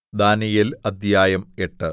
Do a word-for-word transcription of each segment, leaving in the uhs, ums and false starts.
ദാനീയേൽ അദ്ധ്യായം എട്ട്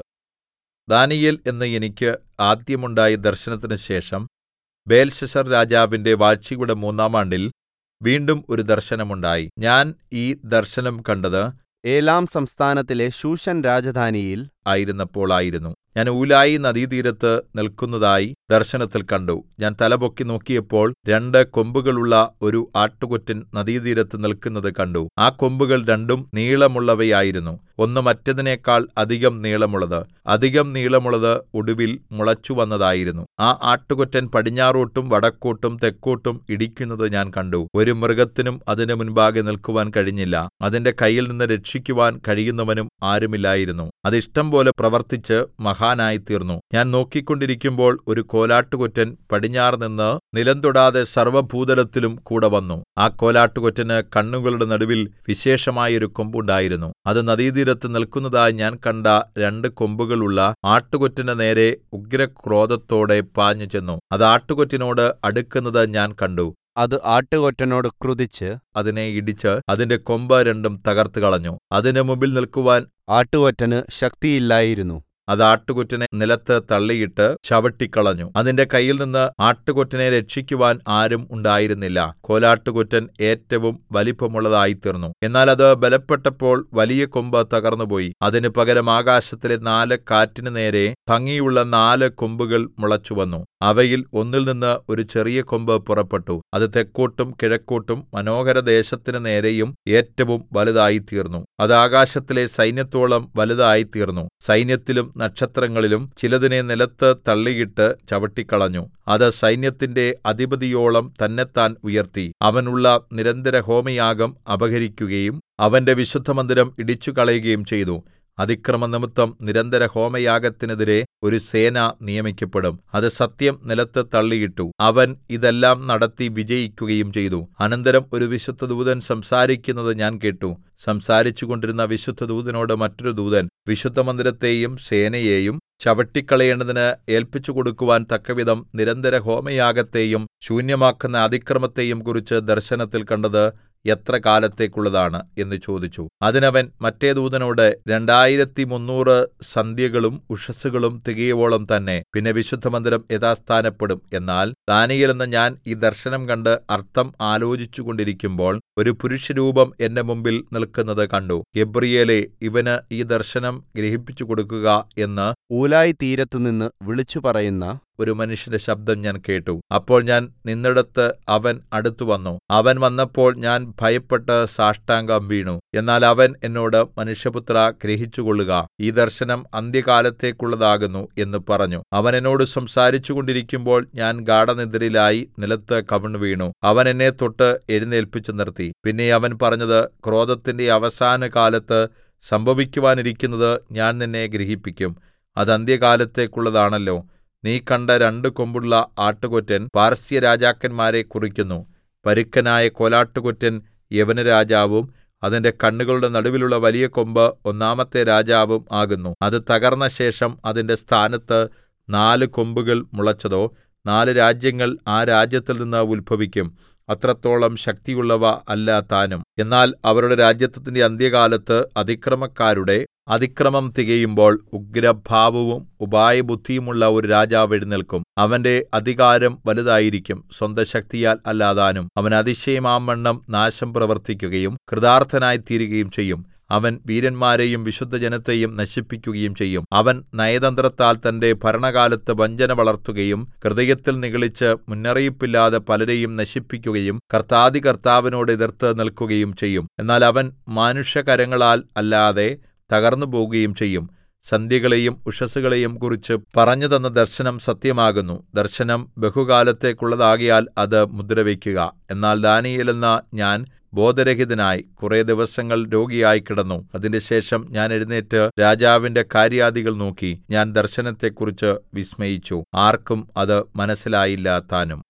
ദാനീയേൽ എന്ന് എനിക്ക് ആദ്യമുണ്ടായ ദർശനത്തിന് ശേഷം ബേൽശസ്സർ രാജാവിന്റെ വാഴ്ചയുടെ മൂന്നാം ആണ്ടിൽ വീണ്ടും ഒരു ദർശനം ഉണ്ടായി. ഞാൻ ഈ ദർശനം കണ്ടത് ഏലാം സംസ്ഥാനത്തിലെ ശൂശൻ രാജധാനിയിൽ ആയിരുന്നപ്പോൾ ആയിരുന്നു. ഞാൻ ഊലായി നദീതീരത്ത് നിൽക്കുന്നതായി ദർശനത്തിൽ കണ്ടു. ഞാൻ തലപൊക്കി നോക്കിയപ്പോൾ രണ്ട് കൊമ്പുകളുള്ള ഒരു ആട്ടുകൊറ്റൻ നദീതീരത്ത് നിൽക്കുന്നത് കണ്ടു. ആ കൊമ്പുകൾ രണ്ടും നീളമുള്ളവയായിരുന്നു, ഒന്ന് മറ്റേതിനേക്കാൾ അധികം നീളമുള്ളത്. അധികം നീളമുള്ളത് ഒടുവിൽ മുളച്ചുവന്നതായിരുന്നു. ആ ആട്ടുകൊറ്റൻ പടിഞ്ഞാറോട്ടും വടക്കോട്ടും തെക്കോട്ടും ഇടിക്കുന്നത് ഞാൻ കണ്ടു. ഒരു മൃഗത്തിനും അതിന്റെ മുൻപാകെ നിൽക്കുവാൻ കഴിഞ്ഞില്ല. അതിന്റെ കയ്യിൽ നിന്ന് രക്ഷിക്കുവാൻ കഴിയുന്നവനും ആരുമില്ലായിരുന്നു. അത് ഇഷ്ടം പോലെ പ്രവർത്തിച്ച് മഹാനായിത്തീർന്നു. ഞാൻ നോക്കിക്കൊണ്ടിരിക്കുമ്പോൾ ഒരു കോലാട്ടുകൊറ്റൻ പടിഞ്ഞാറ് നിന്ന് നിലം തൊടാതെ സർവ്വഭൂതലത്തിലും കൂടെ വന്നു. ആ കോലാട്ടുകൊറ്റന് കണ്ണുകളുടെ നടുവിൽ വിശേഷമായൊരു കൊമ്പുണ്ടായിരുന്നു. അത് നദീതീരത്ത് നിൽക്കുന്നതായി ഞാൻ കണ്ട രണ്ട് കൊമ്പുകളുള്ള ആട്ടുകൊറ്റന്റെ നേരെ ഉഗ്രക്രോധത്തോടെ പാഞ്ഞു ചെന്നു. അത് ആട്ടുകൊറ്റനോട് അടുക്കുന്നത് ഞാൻ കണ്ടു. അത് ആട്ടുകൊറ്റനോട് ക്രുദ്ധിച്ച് അതിനെ ഇടിച്ച് അതിന്റെ കൊമ്പ് രണ്ടും തകർത്ത് കളഞ്ഞു. അതിന് മുമ്പിൽ നിൽക്കുവാൻ ആട്ടുകൊറ്റന് ശക്തിയില്ലായിരുന്നു. അത് ആട്ടുകൊറ്റനെ നിലത്ത് തള്ളിയിട്ട് ചവിട്ടിക്കളഞ്ഞു. അതിന്റെ കയ്യിൽ നിന്ന് ആട്ടുകൊറ്റനെ രക്ഷിക്കുവാൻ ആരും ഉണ്ടായിരുന്നില്ല. കോലാട്ടുകൊറ്റൻ ഏറ്റവും വലിപ്പമുള്ളതായിത്തീർന്നു. എന്നാൽ അത് ബലപ്പെട്ടപ്പോൾ വലിയ കൊമ്പ് തകർന്നുപോയി. അതിന് പകരം ആകാശത്തിലെ നാല് കാറ്റിന് നേരെ ഭംഗിയുള്ള നാല് കൊമ്പുകൾ മുളച്ചുവന്നു. അവയിൽ ഒന്നിൽ നിന്ന് ഒരു ചെറിയ കൊമ്പ് പുറപ്പെട്ടു. അത് തെക്കോട്ടും കിഴക്കോട്ടും മനോഹര ദേശത്തിന് നേരെയും ഏറ്റവും വലുതായിത്തീർന്നു. അത് ആകാശത്തിലെ സൈന്യത്തോളം വലുതായിത്തീർന്നു. സൈന്യത്തിലും നക്ഷത്രങ്ങളിലും ചിലതിനെ നിലത്ത് തള്ളിയിട്ട് ചവിട്ടിക്കളഞ്ഞു. അത് സൈന്യത്തിന്റെ അധിപതിയോളം തന്നെത്താൻ ഉയർത്തി. അവനുള്ള നിരന്തര ഹോമയാഗം അപഹരിക്കുകയും അവന്റെ വിശുദ്ധമന്ദിരം ഇടിച്ചുകളയുകയും ചെയ്തു. അതിക്രമനിമിത്തം നിരന്തര ഹോമയാഗത്തിനെതിരെ ഒരു സേന നിയമിക്കപ്പെടും. അത് സത്യം നിലത്ത് തള്ളിയിട്ടു. അവൻ ഇതെല്ലാം നടത്തി വിജയിക്കുകയും ചെയ്തു. അനന്തരം ഒരു വിശുദ്ധദൂതൻ സംസാരിക്കുന്നത് ഞാൻ കേട്ടു. സംസാരിച്ചുകൊണ്ടിരുന്ന വിശുദ്ധദൂതനോട് മറ്റൊരു ദൂതൻ വിശുദ്ധമന്ദിരത്തെയും സേനയെയും ചവിട്ടിക്കളയേണ്ടതിന് ഏല്പിച്ചു കൊടുക്കുവാൻ തക്കവിധം നിരന്തര ഹോമയാഗത്തെയും ശൂന്യമാക്കുന്ന അതിക്രമത്തെയും കുറിച്ച് ദർശനത്തിൽ കണ്ടത് എത്ര കാലത്തേക്കുള്ളതാണ് എന്ന് ചോദിച്ചു. അതിനവൻ മറ്റേ ദൂതനോട് രണ്ടായിരത്തി മുന്നൂറ് സന്ധ്യകളും ഉഷസ്സുകളും തികയോളം തന്നെ, പിന്നെ വിശുദ്ധമന്ദിരം യഥാസ്ഥാനപ്പെടും. എന്നാൽ ദാനീയേൽ എന്ന ഞാൻ ഈ ദർശനം കണ്ട് അർത്ഥം ആലോചിച്ചുകൊണ്ടിരിക്കുമ്പോൾ ഒരു പുരുഷരൂപം എന്റെ മുമ്പിൽ നിൽക്കുന്നത് കണ്ടു. ഗബ്രിയേലേ, ഇവന് ഈ ദർശനം ഗ്രഹിപ്പിച്ചു കൊടുക്കുക എന്ന് ഊലായി തീരത്തുനിന്ന് വിളിച്ചു പറയുന്ന ഒരു മനുഷ്യന്റെ ശബ്ദം ഞാൻ കേട്ടു. അപ്പോൾ ഞാൻ നിന്നിടത്ത് അവൻ അടുത്തുവന്നു. അവൻ വന്നപ്പോൾ ഞാൻ ഭയപ്പെട്ട് സാഷ്ടാംഗം വീണു. എന്നാൽ അവൻ എന്നോട്, മനുഷ്യപുത്രാ, ഗ്രഹിച്ചുകൊള്ളുക, ഈ ദർശനം അന്ത്യകാലത്തേക്കുള്ളതാകുന്നു എന്ന് പറഞ്ഞു. അവൻ എന്നോട് സംസാരിച്ചുകൊണ്ടിരിക്കുമ്പോൾ ഞാൻ ഗാഢനിദ്രയിലായി നിലത്ത് കവിണ്ണു വീണു. അവൻ എന്നെ തൊട്ട് എഴുന്നേൽപ്പിച്ചു നിർത്തി. പിന്നെ അവൻ പറഞ്ഞത്, ക്രോധത്തിന്റെ അവസാന കാലത്ത് സംഭവിക്കുവാനിരിക്കുന്നത് ഞാൻ നിന്നെ ഗ്രഹിപ്പിക്കും. അത് അന്ത്യകാലത്തേക്കുള്ളതാണല്ലോ. നീ കണ്ട രണ്ട് കൊമ്പുള്ള ആട്ടുകൊറ്റൻ പാർസ്യ രാജാക്കന്മാരെ കുറിക്കുന്നു. പരുക്കനായ കോലാട്ടുകൊറ്റൻ യവനരാജാവും അതിന്റെ കണ്ണുകളുടെ നടുവിലുള്ള വലിയ കൊമ്പ് ഒന്നാമത്തെ രാജാവും ആകുന്നു. അത് തകർന്ന ശേഷം അതിന്റെ സ്ഥാനത്ത് നാല് കൊമ്പുകൾ മുളച്ചതോ നാല് രാജ്യങ്ങൾ ആ രാജ്യത്തിൽ നിന്ന് ഉത്ഭവിക്കും. അത്രത്തോളം ശക്തിയുള്ളവ അല്ല താനും. എന്നാൽ അവരുടെ രാജത്വത്തിന്റെ അന്ത്യകാലത്ത് അതിക്രമക്കാരുടെ അതിക്രമം തികയുമ്പോൾ ഉഗ്രഭാവവും ഉപായബുദ്ധിയുമുള്ള ഒരു രാജാവ് എഴുന്നേൽക്കും. അവന്റെ അധികാരം വലുതായിരിക്കും. സ്വന്ത ശക്തിയാൽ അല്ലാതാനും അവൻ അതിശയമാംവണ്ണം നാശം പ്രവർത്തിക്കുകയും കൃതാർത്ഥനായിത്തീരുകയും ചെയ്യും. അവൻ വീരന്മാരെയും വിശുദ്ധജനത്തെയും നശിപ്പിക്കുകയും ചെയ്യും. അവൻ നയതന്ത്രത്താൽ തന്റെ ഭരണകാലത്ത് വഞ്ചന വളർത്തുകയും ഹൃദയത്തിൽ നിഗളിച്ച് മുന്നറിയിപ്പില്ലാതെ പലരെയും നശിപ്പിക്കുകയും കർത്താധികർത്താവിനോട് എതിർത്ത് നിൽക്കുകയും ചെയ്യും. എന്നാൽ അവൻ മാനുഷകരങ്ങളാൽ അല്ലാതെ തകർന്നു പോകുകയും ചെയ്യും. സന്ധ്യകളെയും ഉഷസ്സുകളെയും കുറിച്ച് പറഞ്ഞു തന്ന ദർശനം സത്യമാകുന്നു. ദർശനം ബഹുകാലത്തേക്കുള്ളതാകിയാൽ അത് മുദ്രവയ്ക്കുക. എന്നാൽ ദാനീയേൽ എന്ന ഞാൻ ബോധരഹിതനായി കുറെ ദിവസങ്ങൾ രോഗിയായി കിടന്നു. അതിന്റെ ശേഷം ഞാൻ എഴുന്നേറ്റ് രാജാവിന്റെ കാര്യാദികൾ നോക്കി. ഞാൻ ദർശനത്തെക്കുറിച്ച് വിസ്മയിച്ചു. ആർക്കും അത് മനസ്സിലായില്ല താനും.